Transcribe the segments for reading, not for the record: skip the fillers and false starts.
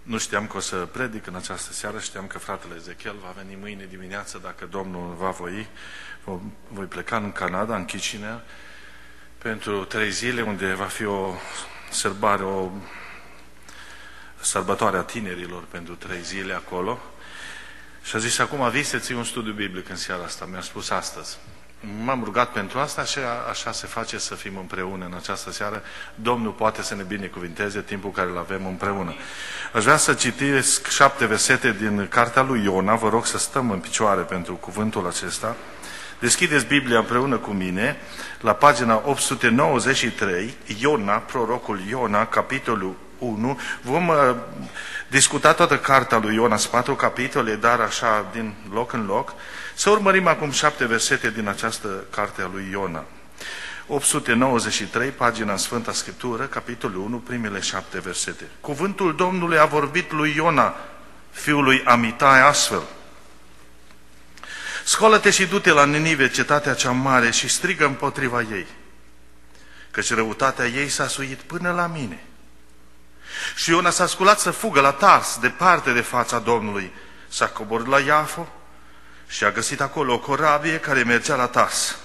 Nu știam că o să predic în această seară, știam că fratele Ezechiel va veni mâine dimineață, dacă Domnul va voi. Voi pleca în Canada, în Kitchener, pentru 3 zile, unde va fi o sărbătoare a tinerilor pentru 3 zile acolo. Și a zis, acum vii să ții un studiu biblic în seara asta, mi-a spus astăzi. M-am rugat pentru asta și așa se face să fim împreună în această seară. Domnul poate să ne binecuvinteze timpul care îl avem împreună. Aș vrea să citesc 7 versete din cartea lui Iona. Vă rog să stăm în picioare pentru cuvântul acesta. Deschideți Biblia împreună cu mine la pagina 893, Iona, prorocul Iona, capitolul 1. Vom discuta toată cartea lui Iona, 4 capitole, dar așa din loc în loc. Să urmărim acum 7 versete din această carte a lui Iona. 893, pagina în Sfânta Scriptură, capitolul 1, primele 7 versete. Cuvântul Domnului a vorbit lui Iona, fiul lui Amitai, astfel. Scoală-te și du-te la Ninive, cetatea cea mare, și strigă împotriva ei, căci răutatea ei s-a suit până la mine. Și Iona s-a sculat să fugă la Tars, departe de fața Domnului. S-a coborât la Iafo și a găsit acolo o corabie care mergea la Tars.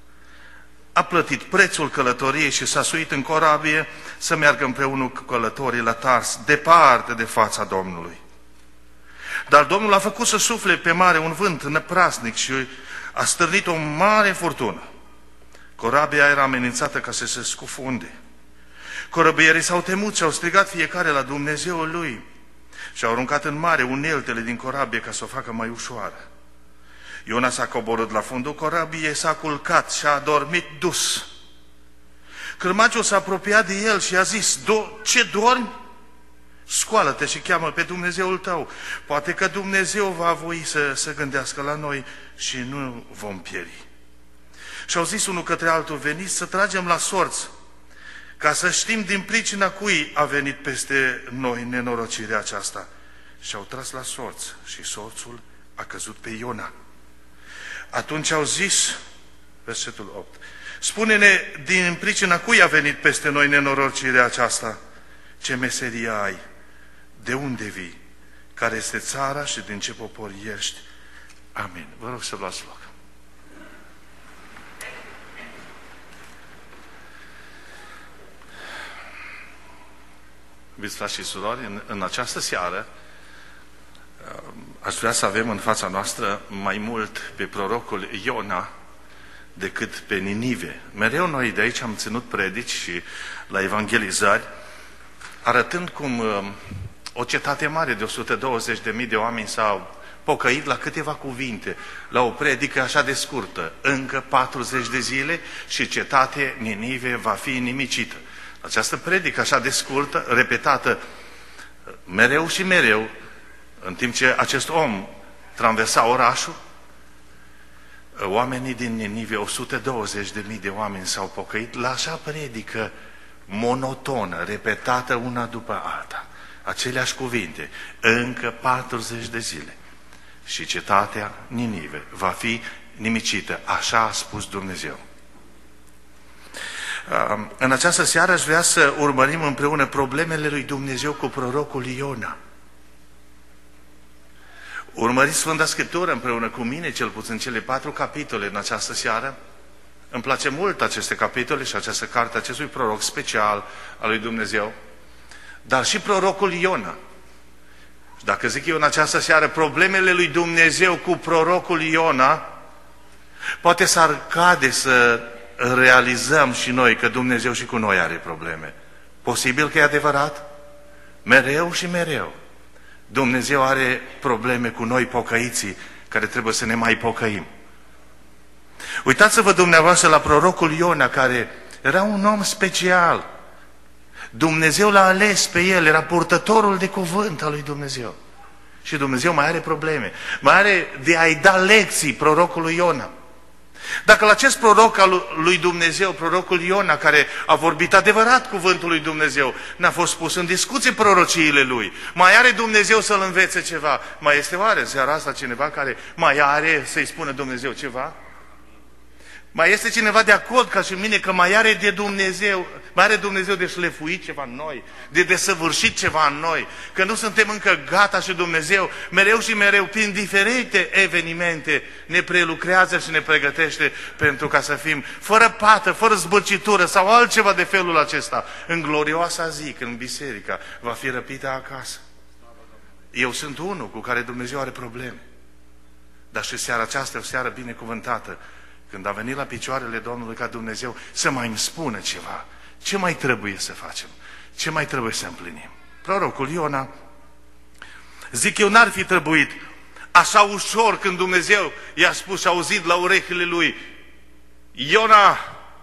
A plătit prețul călătoriei și s-a suit în corabie să meargă împreună cu călătorii la Tars, departe de fața Domnului. Dar Domnul a făcut să sufle pe mare un vânt năprasnic și a stârnit o mare furtună. Corabia era amenințată ca să se scufunde. Corăbierii s-au temut și au strigat fiecare la Dumnezeul lui și au aruncat în mare uneltele din corabie ca să o facă mai ușoară. Iona s-a coborât la fundul corabiei, s-a culcat și a dormit dus. Cârmaciul s-a apropiat de el și a zis, ce dormi? Scoală-te și cheamă pe Dumnezeul tău. Poate că Dumnezeu va voi să gândească la noi și nu vom pieri. Și au zis unul către altul, veniți să tragem la sorți, ca să știm din pricina cui a venit peste noi nenorocirea aceasta. Și au tras la sorți și sorțul a căzut pe Iona. Atunci au zis, versetul 8, spune-ne din pricina cui a venit peste noi nenorocirea aceasta, ce meserie ai, de unde vii, care este țara și din ce popor ești. Amin. Vă rog să luați loc. Iubiți frați și surori, în această seară aș vrea să avem în fața noastră mai mult pe prorocul Iona decât pe Ninive. Mereu noi de aici am ținut predici și la evangelizări, arătând cum o cetate mare de 120.000 de oameni s-au pocăit la câteva cuvinte, la o predică așa de scurtă. Încă 40 de zile și cetate Ninive va fi nimicită. Această predică așa de scurtă, repetată mereu și mereu, în timp ce acest om traversa orașul, oamenii din Ninive, 120.000 de oameni s-au pocăit la așa predică monotonă, repetată una după alta. Aceleași cuvinte, încă 40 de zile și cetatea Ninive va fi nimicită. Așa a spus Dumnezeu. În această seară aș vrea să urmărim împreună problemele lui Dumnezeu cu prorocul Iona. Urmăriți Sfânta Scriptură împreună cu mine, cel puțin cele 4 capitole în această seară. Îmi place mult aceste capitole și această carte, acestui proroc special al lui Dumnezeu. Dar și prorocul Iona. Și dacă zic eu în această seară, problemele lui Dumnezeu cu prorocul Iona, poate s-ar cade să realizăm și noi că Dumnezeu și cu noi are probleme. Posibil că e adevărat? Mereu și mereu. Dumnezeu are probleme cu noi pocăiții, care trebuie să ne mai pocăim. Uitați-vă dumneavoastră la prorocul Iona, care era un om special. Dumnezeu l-a ales pe el, era purtătorul de cuvânt al lui Dumnezeu. Și Dumnezeu mai are probleme. Mai are de a-i da lecții prorocului Iona. Dacă la acest proroc al lui Dumnezeu, prorocul Iona, care a vorbit adevărat cuvântul lui Dumnezeu, n-a fost pus în discuție prorociile lui, mai are Dumnezeu să-l învețe ceva? Mai este oare în seara asta cineva care mai are să-i spună Dumnezeu ceva? Mai este cineva de acord ca și mine că mai are de Dumnezeu, mai are Dumnezeu de șlefuit ceva în noi, de desăvârșit ceva în noi, că nu suntem încă gata și Dumnezeu mereu și mereu, prin diferite evenimente, ne prelucrează și ne pregătește pentru ca să fim fără pată, fără zbârcitură sau altceva de felul acesta. În glorioasa zi, când biserica va fi răpită acasă. Eu sunt unul cu care Dumnezeu are probleme. Dar și seara aceasta e o seară binecuvântată, când a venit la picioarele Domnului ca Dumnezeu să mai îmi spună ceva. Ce mai trebuie să facem? Ce mai trebuie să împlinim? Prorocul Iona, zic eu, n-ar fi trebuit așa ușor când Dumnezeu i-a spus și a auzit la urechile lui. Iona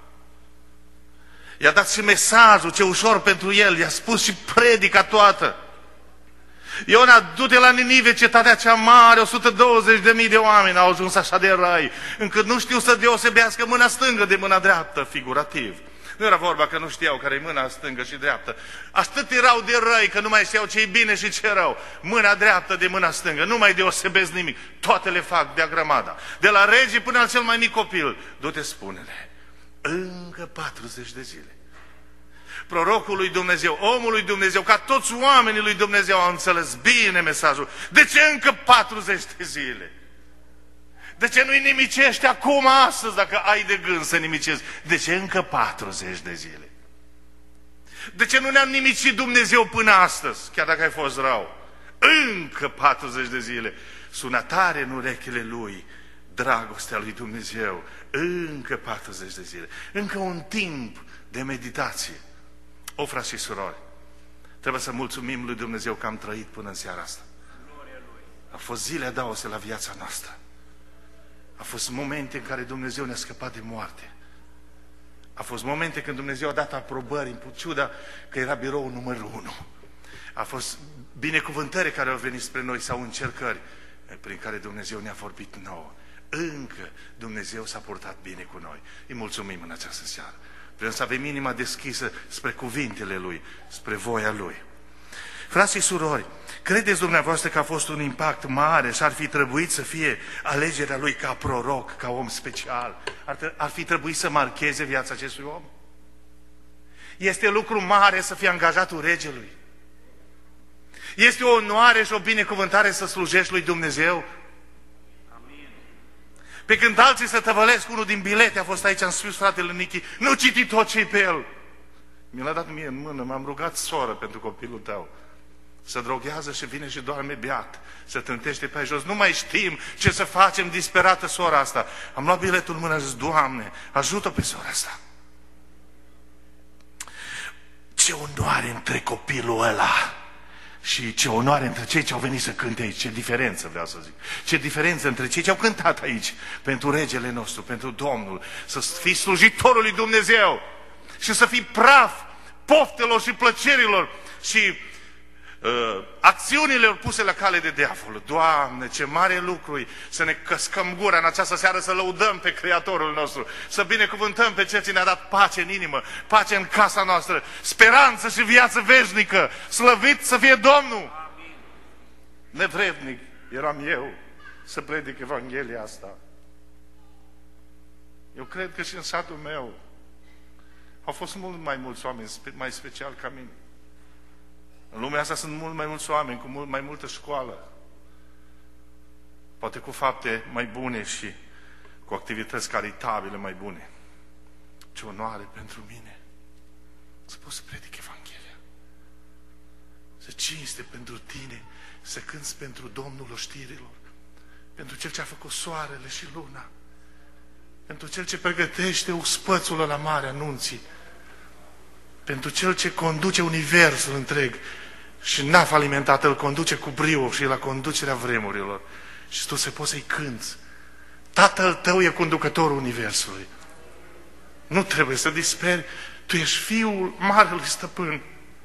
i-a dat și mesajul, ce ușor pentru el, i-a spus și predica toată. Iona, du-te la Ninive, cetatea cea mare, 120.000 de oameni au ajuns așa de răi, încât nu știu să deosebească mâna stângă de mâna dreaptă, figurativ. Nu era vorba că nu știau care e mâna stângă și dreaptă. Atât erau de răi că nu mai știau ce-i bine și ce rău. Mâna dreaptă de mâna stângă, nu mai deosebesc nimic. Toate le fac de-a grămada. De la rege până la cel mai mic copil. Du-te, spune-le, încă 40 de zile. Prorocul lui Dumnezeu, omul lui Dumnezeu, ca toți oamenii lui Dumnezeu au înțeles bine mesajul. De ce încă 40 de zile? De ce nu-i nimicești acum, astăzi, dacă ai de gând să nimicezi? De ce încă 40 de zile? De ce nu ne-a nimicit Dumnezeu până astăzi, chiar dacă ai fost rău? Încă 40 de zile. Sună tare în urechile lui dragostea lui Dumnezeu. Încă 40 de zile. Încă un timp de meditație. O, frați și surori, trebuie să mulțumim lui Dumnezeu că am trăit până în seara asta. A fost zile adaose la viața noastră. A fost momente în care Dumnezeu ne-a scăpat de moarte. A fost momente când Dumnezeu a dat aprobări, în ciuda că era biroul numărul 1. A fost binecuvântări care au venit spre noi sau încercări prin care Dumnezeu ne-a vorbit nouă. Încă Dumnezeu s-a purtat bine cu noi. Îi mulțumim în această seară. Vrem să avem inima deschisă spre cuvintele Lui, spre voia Lui. Frați și surori, credeți dumneavoastră că a fost un impact mare și ar fi trebuit să fie alegerea Lui ca proroc, ca om special? Ar fi trebuit să marcheze viața acestui om? Este lucru mare să fie angajatul regelui? Este o onoare și o binecuvântare să slujești lui Dumnezeu? Pe când alții se tăvălesc, unul din bilete a fost aici, am spus fratele Nichi, nu citi tot ce-i pe el. Mi l-a dat mie în mână, m-am rugat, soră, pentru copilul tău. Se droghează și vine și doarme beat, se trântește pe jos. Nu mai știm ce să facem, disperată sora asta. Am luat biletul în mână și zis, Doamne, ajută pe sora asta. Ce onoare între copilul ăla și ce onoare între cei ce au venit să cânte aici. Ce diferență, vreau să zic. Ce diferență între cei ce au cântat aici pentru regele nostru, pentru Domnul. Să fii slujitorul lui Dumnezeu și să fii praf poftelor și plăcerilor și acțiunilor puse la cale de diavol. Doamne, ce mare lucru e să ne căscăm gura în această seară, să lăudăm pe Creatorul nostru, să binecuvântăm pe Cel ce ne-a dat pace în inimă, pace în casa noastră, speranță și viață veșnică. Slăvit să fie Domnul! Amin. Nevrednic eram eu să predic Evanghelia asta. Eu cred că și în satul meu au fost mult mai mulți oameni mai special ca mine. În lumea asta sunt mult mai mulți oameni cu mult mai multă școală. Poate cu fapte mai bune și cu activități caritabile mai bune. Ce onoare pentru mine să pot să predic Evanghelia. Să cinste pentru tine, să cânți pentru Domnul oștirilor, pentru Cel ce a făcut soarele și luna, pentru Cel ce pregătește uspățul la mare anunții, pentru Cel ce conduce universul întreg și n-a falimentat, îl conduce cu brio și la conducerea vremurilor. Și tu se poți să-i cânți. Tatăl tău e conducătorul universului. Nu trebuie să disperi. Tu ești fiul Marelui Stăpân.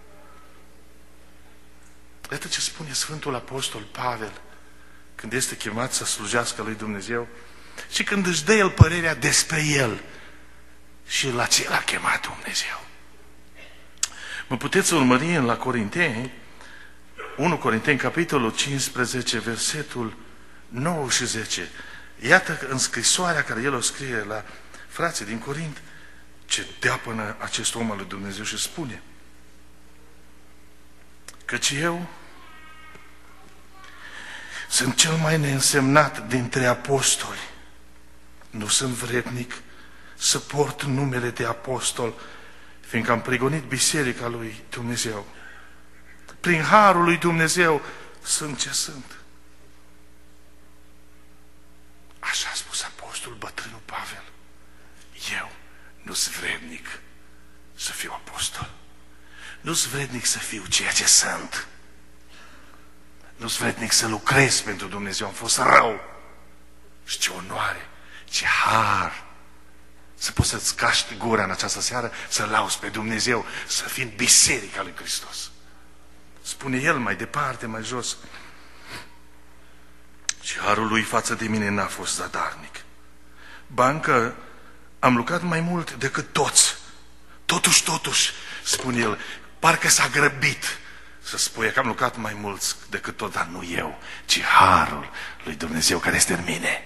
Iată ce spune Sfântul Apostol Pavel când este chemat să slujească lui Dumnezeu și când își dă el părerea despre el și la ce l-a chemat Dumnezeu. Mă puteți urmări în la Corinteni, 1 Corinteni, capitolul 15, versetul 9 și 10. Iată în scrisoarea care el o scrie la frații din Corint, ce deapănă acest om al lui Dumnezeu și spune: căci eu sunt cel mai neînsemnat dintre apostoli. Nu sunt vrednic să port numele de apostol, fiindcă am prigonit biserica lui Dumnezeu. Prin harul lui Dumnezeu sunt ce sunt. Așa a spus apostolul bătrânul Pavel. Eu nu sunt vrednic să fiu apostol. Nu sunt vrednic să fiu ceea ce sunt. Nu sunt vrednic să lucrez pentru Dumnezeu. Am fost rău. Și ce onoare, ce har să poți să-ți caști gura în această seară, să lauzi pe Dumnezeu, să fii în biserica lui Hristos. Spune el mai departe, mai jos: și harul lui față de mine n-a fost zadarnic. Ba încă am lucrat mai mult decât toți. Totuși, spune el, parcă s-a grăbit să spune că am lucrat mai mulți decât tot, dar nu eu, ci harul lui Dumnezeu care este în mine.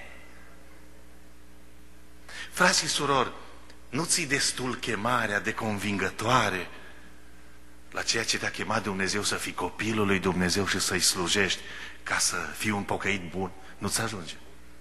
Frați și surori, nu ți-i destul chemarea de convingătoare la ceea ce te-a chemat Dumnezeu să fii copilul lui Dumnezeu și să-i slujești ca să fii un pocăit bun? Nu-ți ajunge.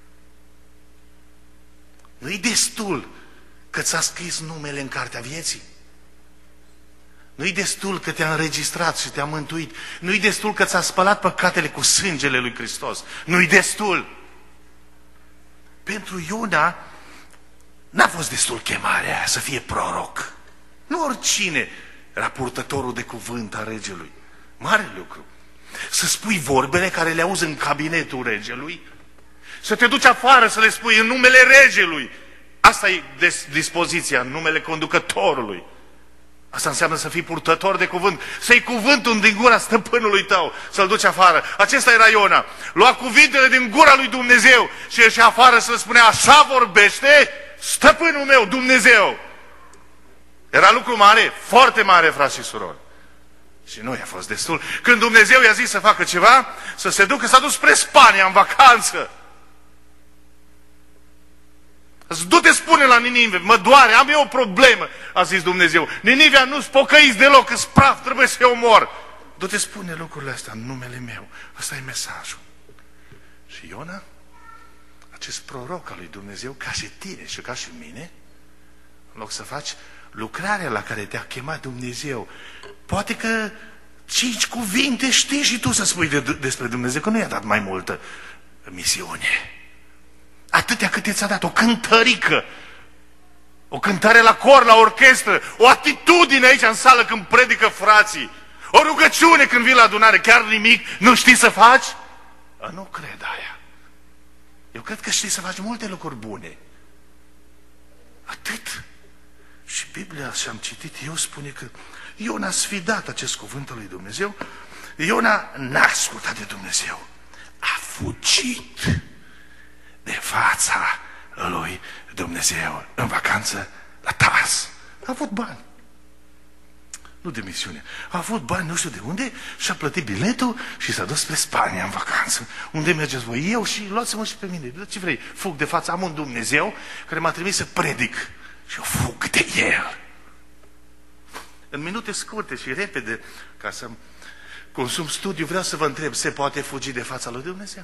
Nu-i destul că ți-a scris numele în cartea vieții. Nu-i destul că te-a înregistrat și te-a mântuit. Nu-i destul că ți-a spălat păcatele cu sângele lui Hristos. Nu-i destul. Pentru Iona n-a fost destul chemarea aia să fie proroc. Nu oricine era purtătorul de cuvânt a regelui. Mare lucru. Să spui vorbele care le auzi în cabinetul regelui, să te duci afară să le spui în numele regelui. Asta e dispoziția, în numele conducătorului. Asta înseamnă să fii purtător de cuvânt, să-i cuvântul din gura stăpânului tău, să-l duci afară. Acesta era Iona. Lua cuvintele din gura lui Dumnezeu și ieșea afară să spunea: așa vorbește stăpânul meu, Dumnezeu. Era lucru mare, foarte mare, frați și surori. Și nu i-a fost destul. Când Dumnezeu i-a zis să facă ceva, să se ducă, s-a dus spre Spania în vacanță. Du-te, spune la Ninive: mă doare, am eu o problemă, a zis Dumnezeu. Ninivea nu-ți pocăiți deloc, îți praf, trebuie să-i omor. Du-te, spune lucrurile astea în numele meu. Ăsta e mesajul. Și Iona, acest proroc al lui Dumnezeu, ca și tine și ca și mine, în loc să faci lucrarea la care te-a chemat Dumnezeu, poate că 5 cuvinte știi și tu să spui despre Dumnezeu, că nu i-a dat mai multă misiune. Atâtea câte ți-a dat, o cântărică, o cântare la cor, la orchestră, o atitudine aici în sală când predică frații, o rugăciune când vii la adunare, chiar nimic nu știi să faci? Nu cred aia. Eu cred că știi să faci multe lucruri bune. Atât. Și Biblia, și am citit eu, spune că Iona a sfidat acest cuvânt al lui Dumnezeu. Iona n-a ascultat de Dumnezeu. A fugit de fața lui Dumnezeu în vacanță la Tars. A avut bani. Nu de misiune. A avut bani nu știu de unde și a plătit biletul și s-a dus spre Spania în vacanță. Unde mergeți voi? Eu și luați-mă și pe mine. Ce vrei? Fug de față. Am un Dumnezeu care m-a trimis să predic și eu fug de el. În minute scurte și repede, ca să consum studiu, vreau să vă întreb: se poate fugi de fața lui Dumnezeu?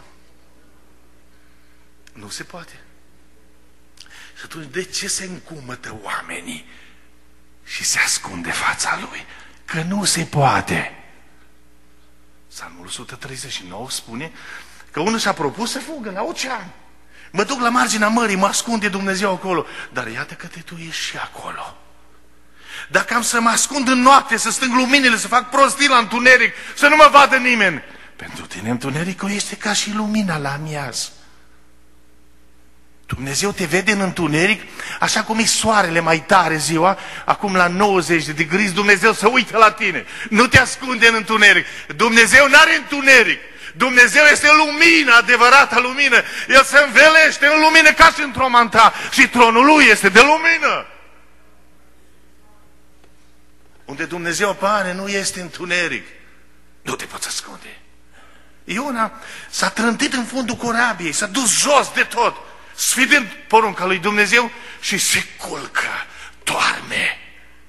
Nu se poate. Și atunci de ce se încumătă oamenii și se ascunde fața lui? Că nu se poate. Psalmul 139 spune că unul și-a propus să fugă la ocean. Mă duc la marginea mării, mă ascunde Dumnezeu acolo. Dar iată că tu ești și acolo. Dacă am să mă ascund în noapte, să stâng luminile, să fac prostii la întuneric, să nu mă vadă nimeni, pentru tine întunericul este ca și lumina la amiaz. Dumnezeu te vede în întuneric, așa cum e soarele mai tare ziua, acum la 90 de degrees, Dumnezeu se uită la tine. Nu te ascunde în întuneric. Dumnezeu n-are întuneric. Dumnezeu este lumină, adevărata lumină. El se învelește în lumină ca și într-o manta și tronul lui este de lumină. Unde Dumnezeu apare nu este întuneric. Nu te poți ascunde. Iona s-a trântit în fundul corabiei, s-a dus jos de tot. sfidând porunca lui Dumnezeu și se culcă, doarme.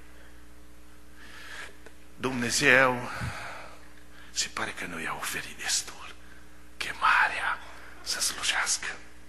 Dumnezeu se pare că nu i-a oferit destul chemarea să slujească.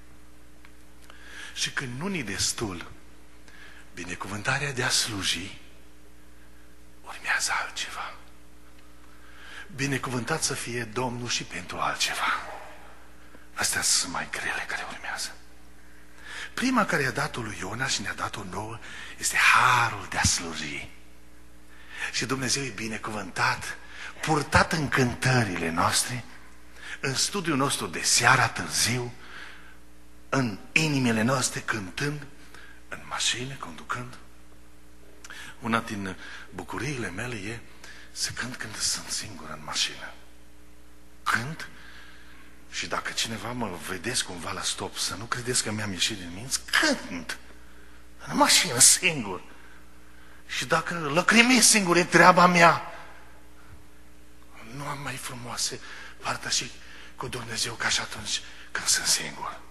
Și când nu-i destul binecuvântarea de a sluji, urmează altceva. Binecuvântat să fie Domnul și pentru altceva. Astea sunt mai grele care urmează. Prima care i-a dat-o lui Iona și ne-a dat-o nouă este harul de a sluji. Și Dumnezeu e binecuvântat, purtat în cântările noastre, în studiul nostru de seara târziu, în inimile noastre cântând, în mașină, conducând. Una din bucuriile mele e să cânt când sunt singur în mașină. Cânt și dacă cineva mă vedeți cumva la stop, să nu credeți că mi-am ieșit din minți, cânt în mașină singur. Și dacă lăcrimez singur e treaba mea. Nu am mai frumoase părtășii cu Dumnezeu ca și atunci când sunt singur.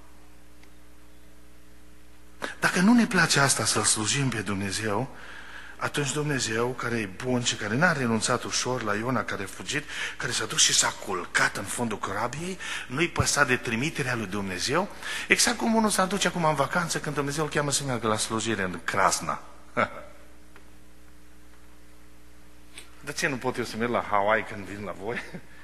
Dacă nu ne place asta să-L slujim pe Dumnezeu, atunci Dumnezeu, care e bun și care n-a renunțat ușor la Iona care a fugit, care s-a dus și s-a culcat în fundul corabiei, nu-i păsa de trimiterea lui Dumnezeu, exact cum unul s-a duce acum în vacanță când Dumnezeu îl cheamă să meargă la slujire în Krasna. De ce nu pot eu să merg la Hawaii când vin la voi?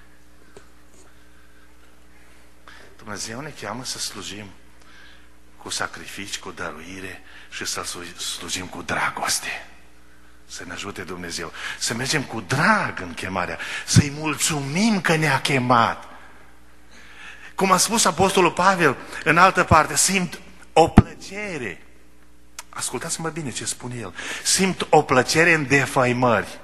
Dumnezeu ne cheamă să slujim cu sacrificii, cu dăruire și să slujim cu dragoste. Să ne ajute Dumnezeu. Să mergem cu drag în chemarea. Să-i mulțumim că ne-a chemat. Cum a spus Apostolul Pavel în altă parte, simt o plăcere. Ascultați-mă bine ce spune el. Simt o plăcere în defăimări.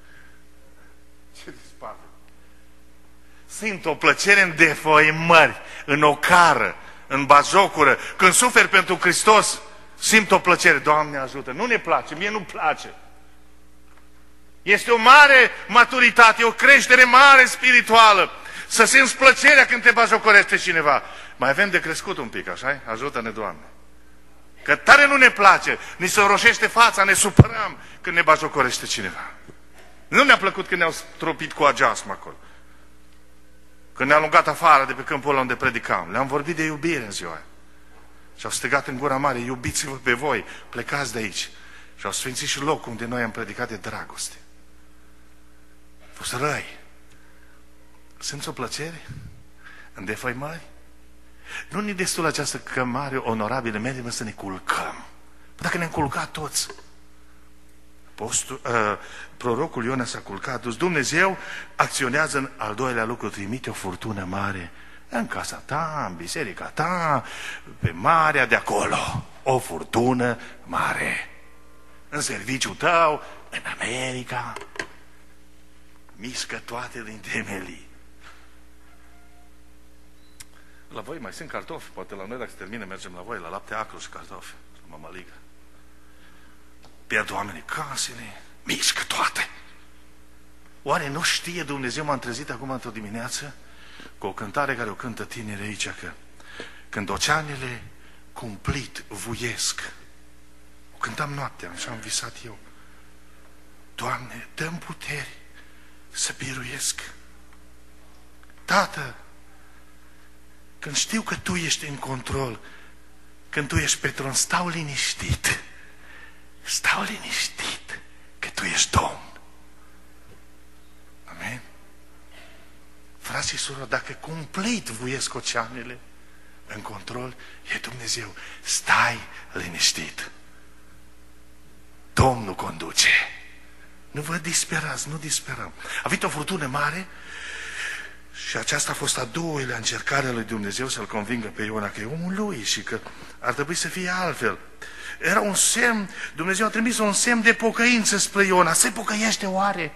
Ce zici, Pavel? Simt o plăcere în defăimări, în ocară, în batjocură. Când suferi pentru Hristos, simt o plăcere. Doamne ajută! Nu ne place, mie nu place. Este o mare maturitate, o creștere mare spirituală. Să simți plăcerea când te batjocorește cineva. Mai avem de crescut un pic, așa-i? Ajută-ne, Doamne! Că tare nu ne place, ni se înroșește fața, ne supărăm când ne batjocorește cineva. Nu ne-a plăcut când ne-au stropit cu ageasmă acolo. Când ne-au alungat afară de pe câmpul ăla unde predicam. Le-am vorbit de iubire în ziua aia. Și au strigat în gura mare, iubiți-vă pe voi, plecați de aici. Și au sfințit și locul unde noi am predicat de dragoste. A fost răi. Simți o plăcere în defăimări? Nu ne destul această chemare onorabilă, mergem să ne culcăm. Dacă ne-am culcat toți. Prorocul Iona s-a culcat, dus Dumnezeu acționează în al doilea lucru, trimite o furtună mare în casa ta, în biserica ta, pe marea de acolo. O furtună mare. În serviciul tău, în America. Mișcă toate din temelii. La voi mai sunt cartofi, poate la noi dacă se termină mergem la voi, la lapte acru și cartofi, mămăligă. Pierd oamenii casele, mișcă toate. Oare nu știe Dumnezeu, m-am trezit acum într-o dimineață cu o cântare care o cântă tineri aici, că când oceanele cumplit vuiesc, o cântam noaptea, așa am visat eu. Doamne, dă-mi puteri să biruiesc. Tată, când știu că Tu ești în control, când Tu ești pe tron, stau liniștit. Stau liniștit că Tu ești Domn. Amen? Frați și surori, dacă cumplit vuiesc oceanele în control, e Dumnezeu. Stai liniștit. Domnul conduce. Nu vă disperați, nu disperăm. A avut o furtună mare și aceasta a fost a doilea încercare a lui Dumnezeu să-l convingă pe Iona că e omul lui și că ar trebui să fie altfel. Era un semn, Dumnezeu a trimis un semn de pocăință spre Iona. Se pocăiește oare?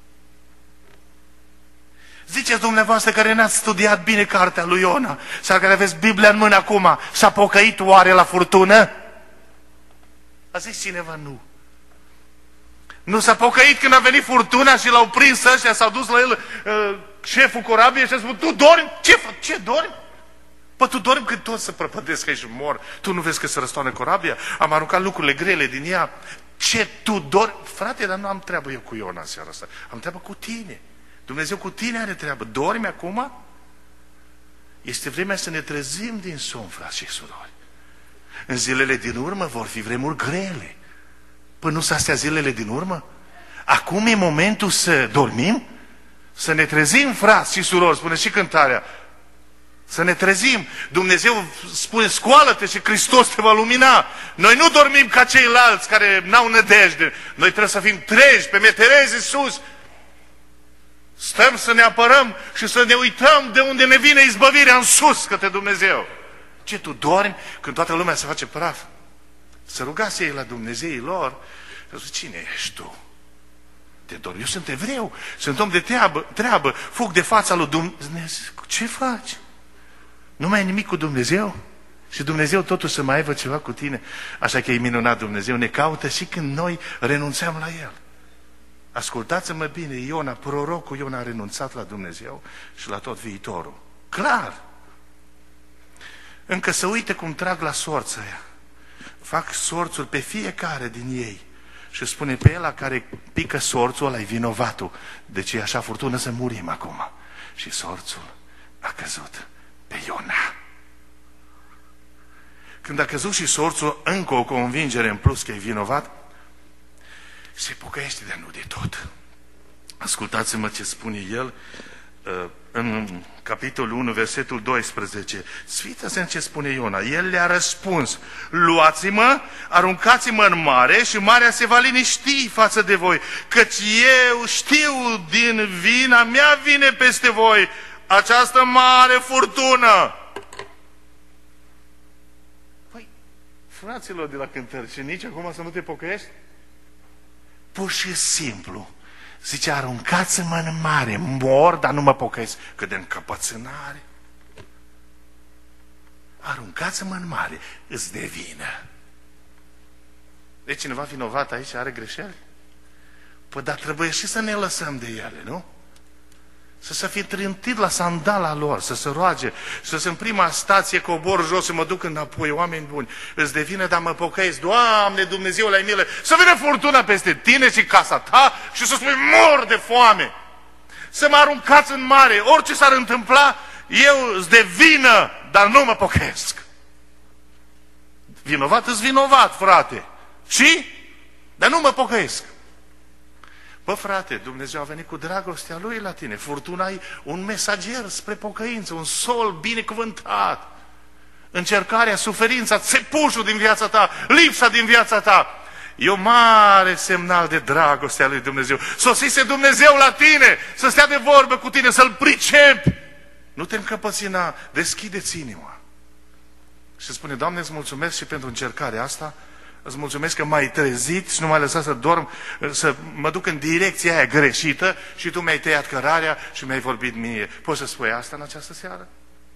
Ziceți dumneavoastră care n-ați studiat bine cartea lui Iona sau care aveți Biblia în mână acum, s-a pocăit oare la furtună? A zis cineva nu. Nu s-a pocăit când a venit furtuna și l-au prins ăștia, s-au dus la el șeful corabiei și a spus, tu dormi? Ce dormi? Păi tu dormi când toți se prăpădesc aici și mor. Tu nu vezi că se răstoarnă corabia? Am aruncat lucrurile grele din ea. Ce, tu dormi? Frate, dar nu am treabă eu cu Iona în seara asta. Am treabă cu tine. Dumnezeu cu tine are treabă. Dormi acum? Este vremea să ne trezim din somn, frați și surori. În zilele din urmă vor fi vremuri grele. Păi nu s-astea zilele din urmă? Acum e momentul să dormim? Să ne trezim, frați și surori, spune și cântarea. Să ne trezim. Dumnezeu spune, scoală-te și Hristos te va lumina. Noi nu dormim ca ceilalți care n-au nădejde. Noi trebuie să fim treji, pe meterezi sus. Stăm să ne apărăm și să ne uităm de unde ne vine izbăvirea în sus către Dumnezeu. Ce, tu dormi când toată lumea se face praf? Să rugați ei la Dumnezeii lor. Și zic, cine ești tu? Te dormi? Eu sunt evreu, sunt om de treabă, fug de fața lui Dumnezeu. Ce faci? Nu mai ai nimic cu Dumnezeu? Și Dumnezeu totuși să mai aibă ceva cu tine. Așa că e minunat Dumnezeu, ne caută și când noi renunțăm la El. Ascultați-mă bine, Iona, prorocul Iona a renunțat la Dumnezeu și la tot viitorul. Clar! Încă să uite cum trag la sorța aia. Fac sorțul pe fiecare din ei. Și spune pe ăla care pică sorțul, ăla e vinovatul. Deci e așa furtună să murim acum. Și sorțul a căzut pe Iona. Când a căzut și sorțul, încă o convingere în plus că e vinovat, se pocăiește, dar nu de tot. Ascultați-mă ce spune el în capitolul 1, versetul 12. Sfită-se în ce spune Iona. El le-a răspuns, luați-mă, aruncați-mă în mare și marea se va liniști față de voi, căci eu știu din vina mea vine peste voi această mare furtună. Păi, fraților de la cântări, și nici acum să nu te pocăiești? Pur și simplu, zice, aruncați-mă în mare, mor, dar nu mă pocăiesc, că de încăpățânare. Aruncați-mă în mare, îți de vină. Deci cineva vinovat aici are greșeli? Păi, dar trebuie și să ne lăsăm de ele, nu? Să se fie trântit la sandala lor, să se roage, să se în prima stație cobor jos și mă duc înapoi, oameni buni, îți devine, dar mă pocăiesc, Doamne, Dumnezeule ai milă, să vină furtuna peste tine și casa ta și să spui, mor de foame. Să mă aruncați în mare, orice s-ar întâmpla, eu îți de vină, dar nu mă pocăiesc. Vinovat îți vinovat, frate. Și? Dar nu mă pocăiesc. Bă, frate, Dumnezeu a venit cu dragostea Lui la tine. Furtuna e un mesager spre pocăință, un sol binecuvântat. Încercarea, suferința, țepușul din viața ta, lipsa din viața ta. E o mare semnal de dragoste a lui Dumnezeu. Sosise Dumnezeu la tine, să stea de vorbă cu tine, să-L pricepi. Nu te încăpățâna, deschide-ți inima. Și spune, Doamne, îți mulțumesc și pentru încercarea asta. Îți mulțumesc că m-ai trezit și nu m-ai lăsat să dorm, să mă duc în direcția aia greșită și tu mi-ai tăiat cărarea și mi-ai vorbit mie. Poți să spui asta în această seară?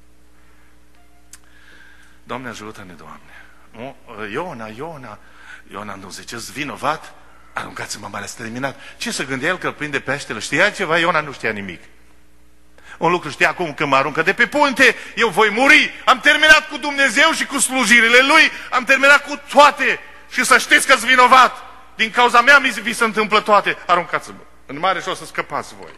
Doamne, ajută-ne, Doamne. Iona nu zice-ți vinovat? Aruncați-mă mare, s-a terminat. Ce să gândea el că îl prinde peștele? Știa ceva? Iona nu știa nimic. Un lucru știa acum că mă aruncă de pe punte, eu voi muri. Am terminat cu Dumnezeu și cu slujirile Lui, am terminat cu toate. Și să știți că-s vinovat. Din cauza mea vi se întâmplă toate. Aruncați-mă în mare și o să scăpați voi.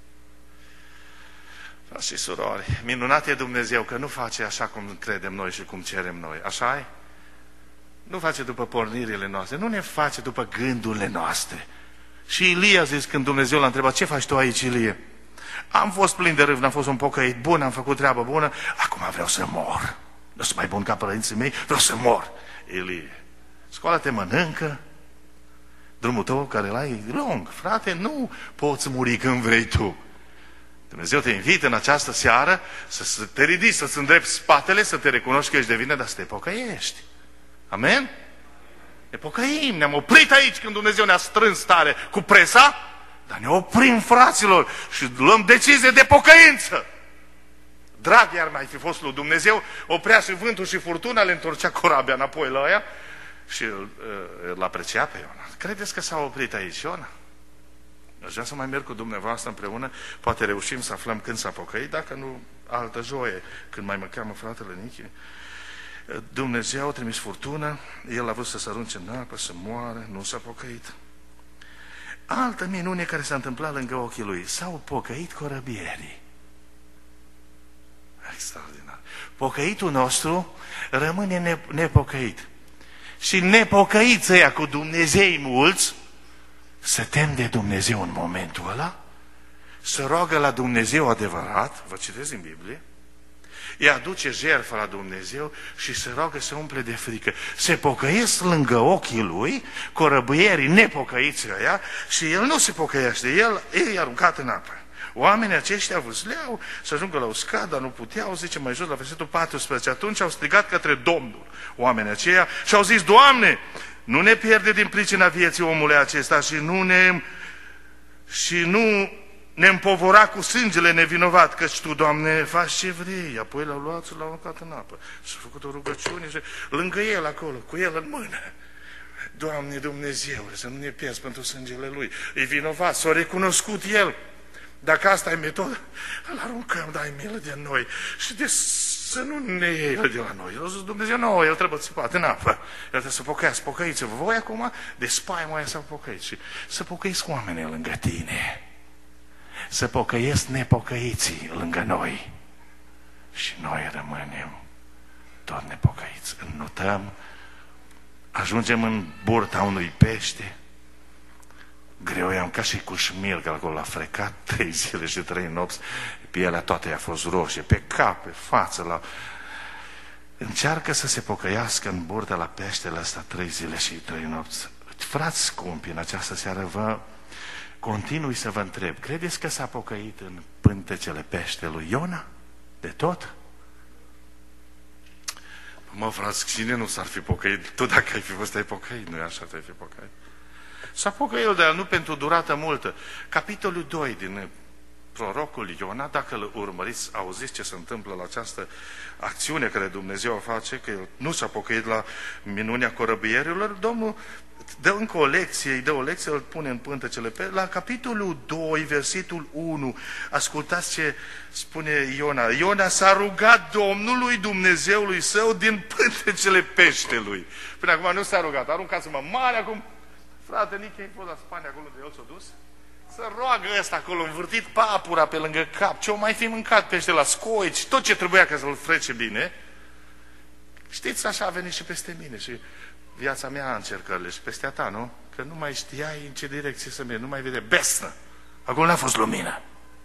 Frați și surori, minunat e Dumnezeu că nu face așa cum credem noi și cum cerem noi. Așa e? Nu face după pornirile noastre, nu ne face după gândurile noastre. Și Ilie a zis când Dumnezeu l-a întrebat, ce faci tu aici, Ilie? Am fost plin de râvnă, am fost un pocăit bun, am făcut treabă bună, acum vreau să mor. Nu sunt mai bun ca părinții mei, vreau să mor. Ilie, scoală-te, mănâncă. Drumul tău care l-ai e lung. Frate, nu poți muri când vrei tu. Dumnezeu te invită în această seară să te ridici, să-ți îndrepți spatele, să te recunoști că ești de vină, dar să te pocăiești. Amen? Ne pocăim, ne-am oprit aici când Dumnezeu ne-a strâns tare cu presa, dar ne oprim, fraților, și luăm decizie de pocăință. Drag iar mai fi fost lui Dumnezeu, oprea și vântul și furtuna, le întorcea corabia înapoi la ea și îl aprecia pe Iona. Credeți că s-a oprit aici Iona? Aș vrea să mai merg cu dumneavoastră împreună, poate reușim să aflăm când s-a pocăit, dacă nu, altă joie, când mai mă cheamă fratele Nichi, Dumnezeu a trimis furtună, el a vrut să se arunce în apă, să moară, nu s-a pocăit. Altă minune care s-a întâmplat lângă ochii lui, s-au pocăit corăbierii. Extraordinar. Pocăitul nostru rămâne nepocăit. Și nepocăiți ăia cu Dumnezei mulți se tem de Dumnezeu în momentul ăla, se roagă la Dumnezeu adevărat, vă citesc din Biblie, îi aduce jertfa la Dumnezeu și se roagă să umple de frică. Se pocăiesc lângă ochii lui corăbierii nepocăiți ăia și el nu se pocăiește, el e aruncat în apă. Oamenii aceștia vâsleau să ajungă la uscat, dar nu puteau, zice mai jos la versetul 14. Atunci au strigat către Domnul oamenii aceia și au zis: Doamne, nu ne pierde din pricina vieții omului acesta și nu ne împovora cu sângele nevinovat, căci Tu, Doamne, faci ce vrei. Apoi l-au luat și l-au aruncat în apă. Și-a făcut o rugăciune și lângă el acolo, cu el în mână. Doamne Dumnezeu, să nu ne pierzi pentru sângele lui. E vinovat, s-a recunoscut el. Dacă asta e metoda, îl aruncăm, dai milă de noi și să nu ne iei el de la noi. El a zis: Dumnezeu, nu, el trebuie țipat în apă. El trebuie să pocăiască, pocăiți-vă. Voi acum, de spaimă aia s-au pocăit. Și să pocăiți oamenii lângă tine. Să pocăiesc nepocăiții lângă noi. Și noi rămânem tot nepocăiți. Înnotăm, ajungem în burta unui pește, greoiam ca și cu șmil, că acolo l-a frecat 3 zile și 3 nopți, pielea toată i-a fost roșie, pe cap, pe față, încearcă să se pocăiască în burtă la peștele ăsta 3 zile și 3 nopți. Frați scumpi, în această seară vă continui să vă întreb, credeți că s-a pocăit în pântecele peștelui Iona? De tot? Mă, frați, cine nu s-ar fi pocăit? Tu dacă ai fi fost, ai pocăit, nu-i așa, te-ai fi pocăit? S-a pocăit, dar nu pentru durată multă. Capitolul 2 din prorocul Iona, dacă îl urmăriți, auziți ce se întâmplă la această acțiune care Dumnezeu o face, că el nu s-a pocăit la minunea corăbierilor, Domnul dă încă o lecție, îi dă o lecție, îl pune în pântecele pe... La capitolul 2, versetul 1, ascultați ce spune Iona. Iona s-a rugat Domnului Dumnezeului său din pântecele peștelui. Până acum nu s-a rugat, aruncați-mă mare acum. Frate, nici ai fost la Spania, acolo de el s-a dus? Să roagă ăsta acolo, învârtit papura pe lângă cap, ce-o mai fi mâncat pește la scoici, tot ce trebuia ca să-l frece bine. Știți, așa a venit și peste mine și viața mea a încercările și peste a ta, nu? Că nu mai știai în ce direcție să mergi, nu mai vede besnă. Acolo n-a fost lumină.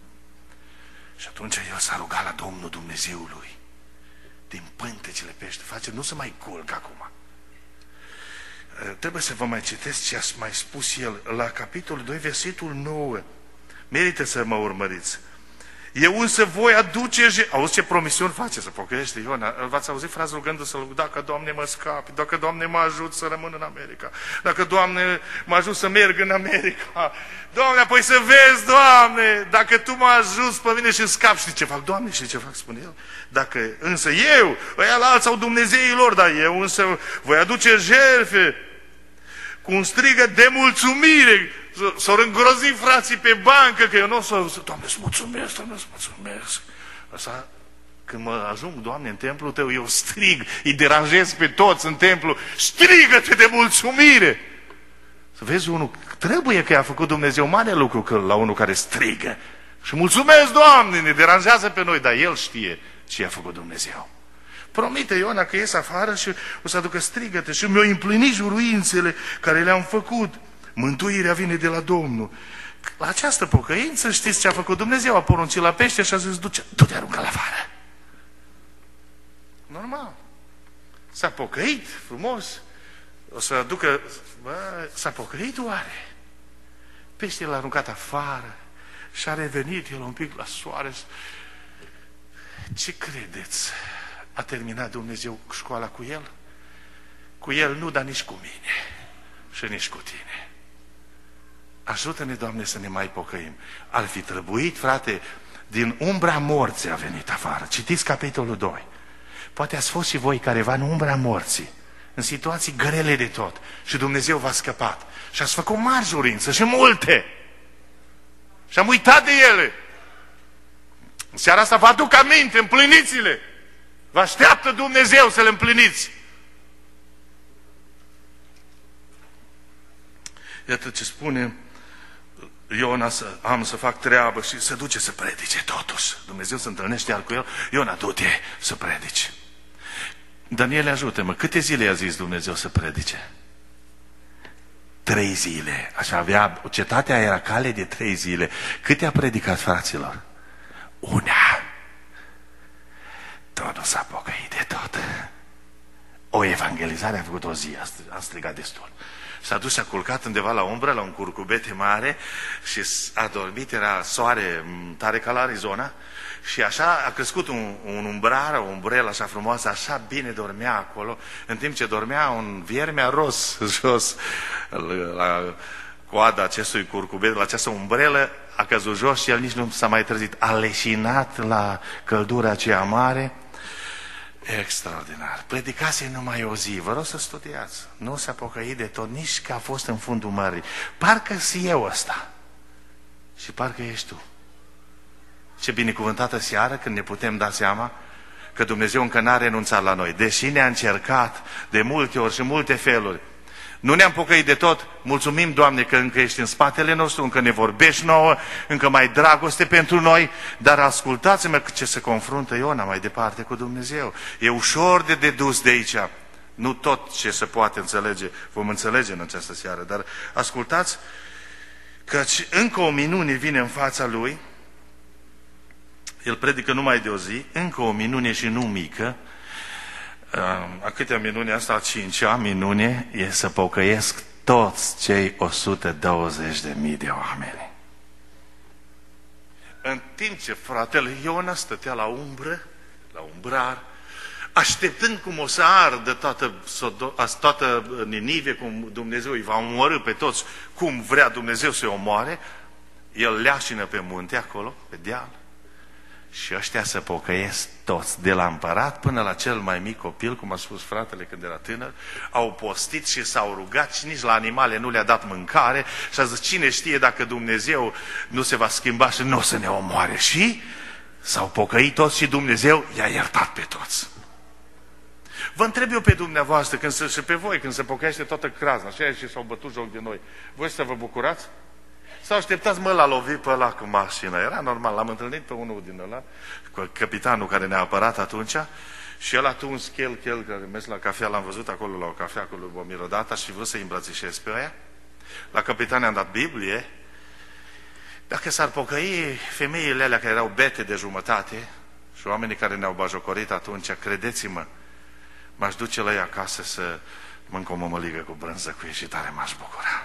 Și atunci el s-a rugat la Domnul Dumnezeului din pântecele pește. Face, nu se mai culcă acum. Trebuie să vă mai citesc ce a mai spus el la capitolul 2, versetul 9. Merită să mă urmăriți. Eu însă voi aduce... Auzi ce promisiuni face să pocăiește Iona. V-ați auzit fraza rugându-se: dacă Doamne mă scapi, dacă Doamne mă ajut să rămân în America, dacă Doamne mă ajut să merg în America, Doamne, apoi să vezi, Doamne, dacă Tu mă ajuți pe mine și scap. Știi ce fac, Doamne? Știi ce fac? Spune el. Dacă însă eu, ăia la alți au Dumnezeii lor, dar eu însă voi aduce jertfe cu un strigă de mulțumire. S-au îngrozit frații pe bancă că eu nu o să... Doamne, îți mulțumesc, Doamne, îți mulțumesc. Asta, când mă ajung, Doamne, în templul Tău, eu strig, îi deranjez pe toți în templu, strigă-te de mulțumire. Să vezi, unul, trebuie că i-a făcut Dumnezeu mare lucru la unul care strigă. Și mulțumesc, Doamne, ne deranjează pe noi, dar el știe ce i-a făcut Dumnezeu. Promite Iona că ies afară și o să aducă strigăte și mi-o împlini juruințele care le-am făcut. Mântuirea vine de la Domnul. La această pocăință, știți ce a făcut Dumnezeu? A poruncit la pește și a zis: du-te, aruncă la afară. Normal. S-a pocăit frumos. O să aducă... S-a pocăit oare? Peștele l-a aruncat afară și a revenit el un pic la soare. Ce credeți? A terminat Dumnezeu școala cu el? Cu el nu, dar nici cu mine. Și nici cu tine. Ajută-ne, Doamne, să ne mai pocăim. Ar fi trebuit, frate, din umbra morții a venit afară. Citiți capitolul 2. Poate ați fost și voi careva în umbra morții, în situații grele de tot. Și Dumnezeu v-a scăpat. Și ați făcut mari jurințe și multe. Și am uitat de ele. Seara asta vă aduc aminte, împliniți-le! Vă așteaptă Dumnezeu să le împliniți! Iată ce spune Iona, am să fac treabă și se duce să predice totuși. Dumnezeu se întâlnește iar cu el. Iona, du-te să predice. Daniele, ajută-mă, câte zile i-a zis Dumnezeu să predice? 3 zile. Așa avea, cetatea era cale de 3 zile. Câte a predicat, fraților? 1. Tot nu s-a pocăit de tot. O evangelizare a făcut o zi, a strigat destul. S-a dus și a culcat undeva la umbră, la un curcubete mare și a dormit, era soare tare ca la Arizona și așa a crescut un umbrar, o umbrelă așa frumoasă, așa bine dormea acolo, în timp ce dormea un vierme ros jos la coada acestui curcubete, la această umbrelă, a căzut jos și el nici nu s-a mai trezit. A leșinat la căldura aceea mare. Extraordinar. Predicase numai o zi. Vă rog să studiați. Nu s-a pocăit de tot, nici că a fost în fundul mării. Parcă-si eu ăsta. Și parcă ești tu. Ce binecuvântată seară când ne putem da seama că Dumnezeu încă n-a renunțat la noi. Deși ne-a încercat de multe ori și multe feluri. Nu ne-am pocăit de tot. Mulțumim, Doamne, că încă ești în spatele nostru, încă ne vorbești nouă, încă mai ai dragoste pentru noi, dar ascultați-mă ce se confruntă Iona mai departe cu Dumnezeu. E ușor de dedus de aici. Nu tot ce se poate înțelege vom înțelege în această seară, dar ascultați că încă o minune vine în fața lui. El predică numai de o zi, încă o minune și nu mică. A câtea minune asta? A 5-a minune e să pocăiesc toți cei 120.000 de oameni. În timp ce fratele Iona stătea la umbră, la umbrar, așteptând cum o să ardă toată Ninive, cum Dumnezeu îi va omorî pe toți, cum vrea Dumnezeu să-i omoare, el leașină pe munte acolo, pe deal. Și ăștia se pocăiesc toți, de la împărat până la cel mai mic copil, cum a spus fratele când era tânăr, au postit și s-au rugat și nici la animale nu le-a dat mâncare și a zis, cine știe dacă Dumnezeu nu se va schimba și nu o să ne omoare. Și s-au pocăit toți și Dumnezeu i-a iertat pe toți. Vă întreb eu pe dumneavoastră, și pe voi, când se pocăiește toată crazna, și și s-au bătut joc de noi, voi să vă bucurați? Sau așteptați, mă, l-a lovit pe ăla cu mașina. Era normal, l-am întâlnit pe unul din ăla, cu capitanul care ne-a apărat atunci, și el atuns chel, care mers la cafea, l-am văzut acolo la o cafea cu lui Bomir odată și vrut să-i îmbrățișez pe aia. La capitan i-am dat Biblie. Dacă s-ar pocăi femeile alea care erau bete de jumătate și oamenii care ne-au bajocorit atunci, credeți-mă, m-aș duce la ei acasă să mânc o mămăligă cu brânză cu ei și tare m-aș bucura.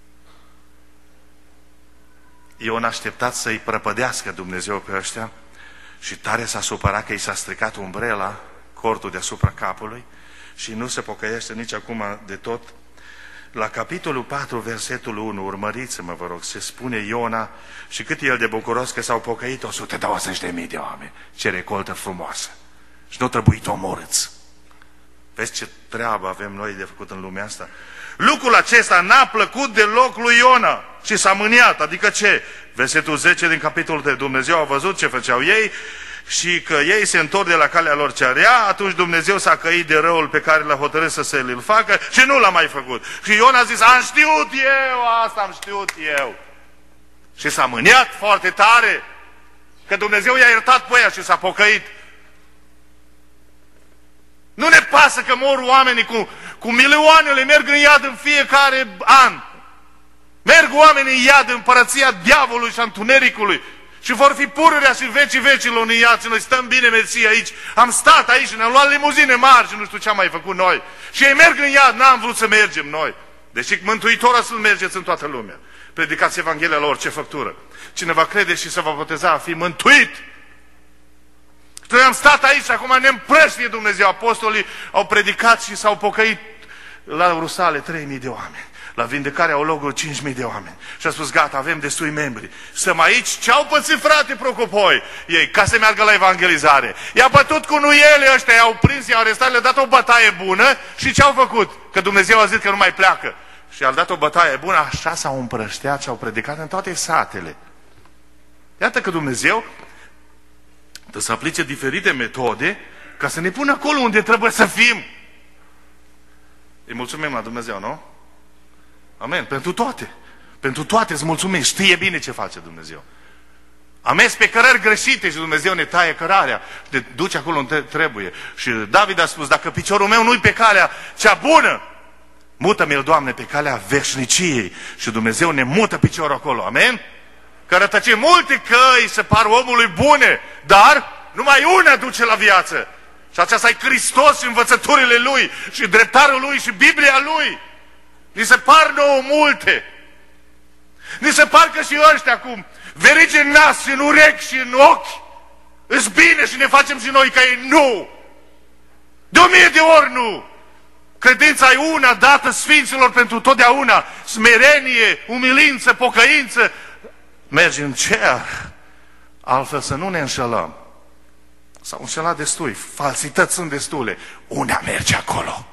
Ion a așteptat să-i prăpădească Dumnezeu pe ăștia și tare s-a supărat că i s-a stricat umbrela, cortul deasupra capului și nu se pocăiește nici acum de tot. La capitolul 4, versetul 1, urmăriți-mă, vă rog, se spune Iona și cât e el de bucuros că s-au pocăit 120.000 de oameni. Ce recoltă frumoasă! Și nu trebuie omorâți. Vezi ce treabă avem noi de făcut în lumea asta? Lucrul acesta n-a plăcut deloc lui Iona și s-a mâniat. Adică ce? Versetul 10 din capitolul de Dumnezeu a văzut ce făceau ei și că ei se întorc de la calea lor cea rea, atunci Dumnezeu s-a căit de răul pe care l-a hotărât să se îl facă și nu l-a mai făcut. Și Iona a zis, am știut eu, asta am știut eu. Și s-a mâniat foarte tare că Dumnezeu i-a iertat pe ea și s-a pocăit. Nu ne pasă că mor oamenii cu milioanele, merg în iad în fiecare an. Merg oamenii în iad, în împărăția diavolului și a întunericului. Și vor fi pururea și vecii vecilor în iad. Și noi stăm bine, mersi, aici. Am stat aici și ne-am luat limuzine mari și nu știu ce am mai făcut noi. Și ei merg în iad, n-am vrut să mergem noi. Deși Mântuitorul să mergeți în toată lumea. Predicați Evanghelia la orice făptură. Cine va crede și se va boteza a fi mântuit. Noi am stat aici și acum ne împrăștie Dumnezeu. Apostolii au predicat și s-au pocăit la Rusale 3.000 de oameni. La vindecarea au loc 5.000 de oameni. Și a spus, gata, avem destui membri. Stăm aici, ce-au pățit frate Procopoi ei, ca să meargă la evangelizare. I-a bătut cu nuiele ăștia, i-au prins, i-au arestat, le-a dat o bătaie bună și ce-au făcut? Că Dumnezeu a zis că nu mai pleacă. Și i-a dat o bătaie bună, așa s-au împrășteat și au predicat în toate satele. Iată că Dumnezeu Trebuie să aplice diferite metode ca să ne pună acolo unde trebuie să fim. Îi mulțumim la Dumnezeu, nu? Amen. Pentru toate. Pentru toate îți mulțumim. Știe bine ce face Dumnezeu. Am mers pe cărări greșite și Dumnezeu ne taie cărarea. Ne duce acolo unde trebuie. Și David a spus, dacă piciorul meu nu-i pe calea cea bună, mută-mi-l, Doamne, pe calea veșniciei. Și Dumnezeu ne mută piciorul acolo. Amen? Că rătăce multe căi se par omului bune, dar numai una duce la viață. Și aceasta e Hristos și învățăturile Lui, și dreptarul Lui, și Biblia Lui. Ni se par nouă multe. Ni se par că și ăștia acum, verigi în nas și în urechi și în ochi, îți bine și ne facem și noi ca ei. Nu! De 1000 de ori nu! Credința e una dată Sfinților pentru totdeauna. Smerenie, umilință, pocăință. Mergi în cer. Altfel să nu ne înșelăm. S-au înșelat destui. Falsități sunt destule. Una merge acolo.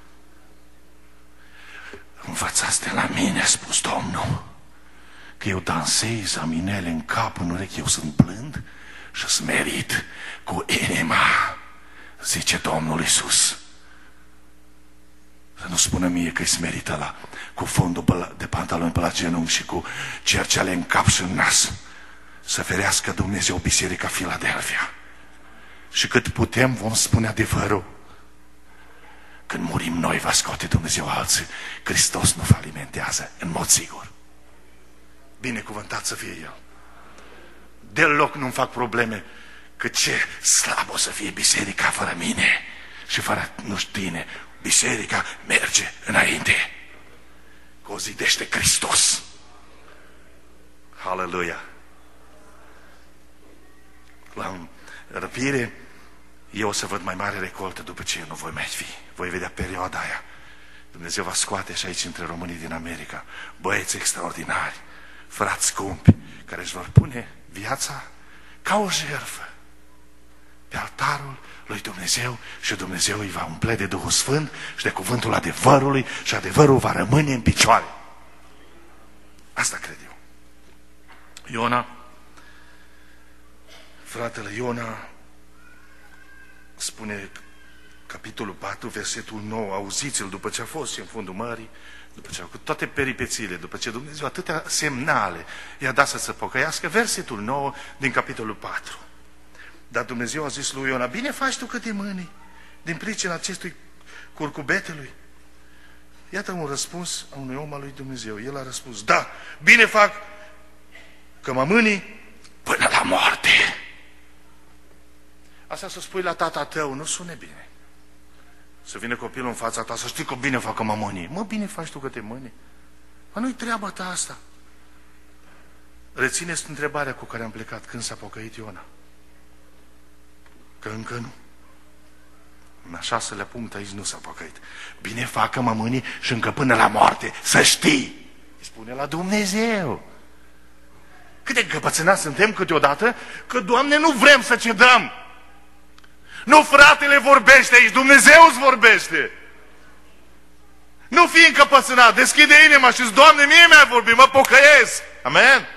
Învățați de la mine, a spus Domnul, că eu dansez, am inele în cap, în urechi, eu sunt blând și smerit cu inima, zice Domnul Iisus. Să nu spună mie că-i smerit ăla, cu fondul de pantaloni pe la genunchi și cu cercele în cap și în nas. Să ferească Dumnezeu Biserica Filadelfia. Și cât putem vom spune adevărul. Când murim noi, va scoate Dumnezeu alții. Hristos nu falimentează, în mod sigur. Binecuvântat să fie El. Deloc nu-mi fac probleme că ce slab o să fie biserica fără mine și fără nu tine. Biserica merge înainte. Că o zidește Hristos. Haleluia! La răpire, eu o să văd mai mare recoltă după ce eu nu voi mai fi. Voi vedea perioada aia. Dumnezeu va scoate și aici între românii din America băieți extraordinari, frați scumpi, care își vor pune viața ca o jertfă pe altarul lui Dumnezeu și Dumnezeu îi va umple de Duhul Sfânt și de cuvântul adevărului și adevărul va rămâne în picioare. Asta cred eu. Iona, fratele Iona, spune capitolul 4, versetul 9, auziți-l după ce a fost și în fundul mării, după ce a făcut toate peripețiile, după ce Dumnezeu atâtea semnale i-a dat să se pocăiască, versetul 9 din capitolul 4. Dar Dumnezeu a zis lui Iona, bine faci tu că te mâni din pricina acestui curcubetelui. Iată un răspuns a unui om al lui Dumnezeu. El a răspuns, da, bine fac că mă mâni până la moarte. Asta să spui la tata tău nu sună bine. Să vină copilul în fața ta, să știi că bine fac că mă mâni. Mă, bine faci tu că te mâni. Mă, nu-i treaba ta asta. Rețineți întrebarea cu care am plecat. Când s-a pocăit Iona? Că încă nu. În a 6-lea punct aici nu s-a pocăit. Bine fac că mă mâni și încă până la moarte. Să știi! Îi spune la Dumnezeu. Cât de încăpățânați suntem câteodată că, Doamne, nu vrem să cedăm. Nu fratele vorbește aici, Dumnezeu îți vorbește. Nu fi încăpățânat, deschide inima și zici, Doamne, mie mi-ai vorbit, mă pocăiesc. Amen?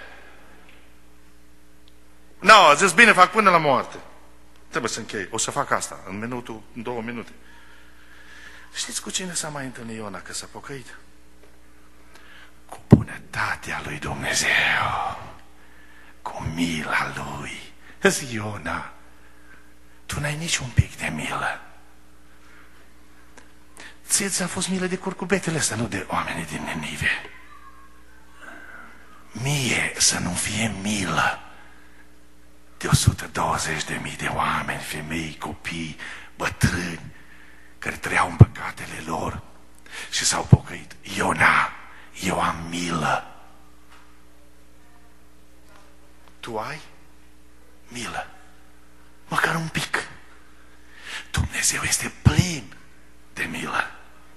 Nu, a zis, bine, fac până la moarte. Trebuie să închei. O să fac asta în 2 minute. Știți cu cine s-a mai întâlnit Iona că s-a pocăit? Cu bunătatea lui Dumnezeu. Cu mila lui. Zi, Iona, tu n-ai nici un pic de milă. Ție-ți a fost milă de curcubetele astea, nu de oamenii din Ninive. Mie să nu fie milă de 120.000 de oameni, femei, copii, bătrâni, care trăiau în păcatele lor și s-au pocăit. Iona, eu am milă. Tu ai milă. Măcar un pic. Dumnezeu este plin de milă.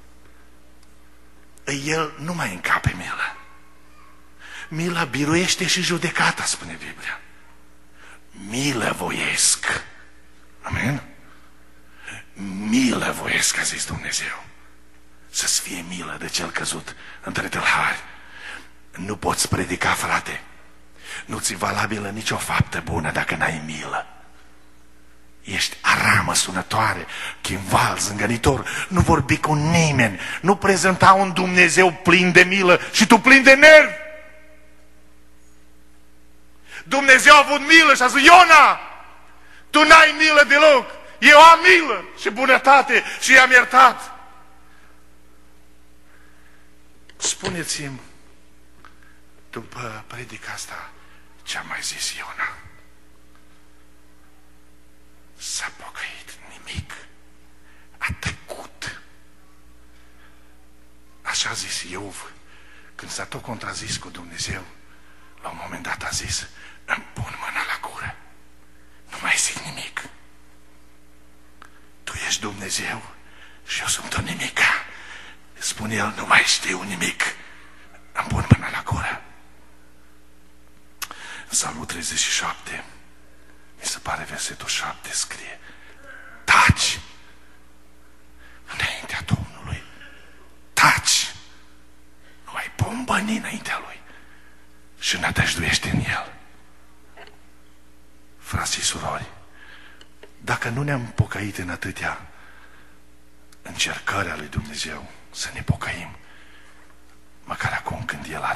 El nu mai încape milă. Mila biruiește și judecata, spune Biblia. Milă voiesc. Amen? Milă voiesc, a zis Dumnezeu. Să-ți fie milă de cel căzut între tâlhari. Nu poți predica, frate. Nu ți valabilă nicio faptă bună dacă n-ai milă. Ești aramă sunătoare, chimval, zângănitor, nu vorbi cu nimeni, nu prezenta un Dumnezeu plin de milă și tu plin de nervi. Dumnezeu a avut milă și a zis, Iona, tu n-ai milă deloc, eu am milă și bunătate și i-am iertat. Spuneți-mi, după predica asta, ce a mai zis Iona? S-a pocăit nimic. A tăcut. Așa a zis Iov, când s-a tot contrazis cu Dumnezeu, la un moment dat a zis, îmi pun mâna la gură, nu mai zic nimic. Tu ești Dumnezeu și eu sunt o nimica. Spune el, nu mai știu nimic, îmi pun mâna la gură. În Psalmul 37, mi se pare versetul 7, scrie, taci înaintea Domnului, taci, nu mai bombăni înaintea Lui și nădăjduiește în El. Frații și surori, dacă nu ne-am pocăit în atâtea încercări ale lui Dumnezeu, să ne pocăim, măcar acum când El